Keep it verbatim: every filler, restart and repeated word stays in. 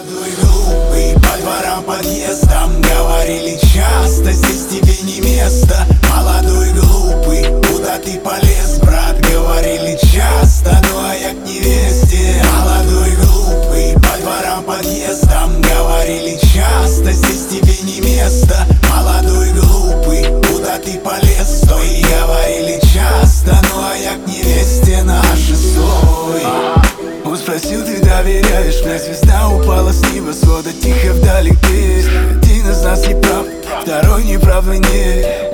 Молодой глупый, по дворам, подъездам говорили часто: здесь тебе не место. Молодой глупый, куда ты полез, брат, говорили часто. Ну а я к невесте. Молодой глупый, по дворам, подъездам говорили часто: здесь тебе не место. Молодой глупый, куда ты полез, стой, говорили часто. Ну а я к невесте на шестой. Он спросил: ты доверяешь мне? Звезда упала с небосвода, тихо вдали песня. Один из нас не прав, второй не прав и нет.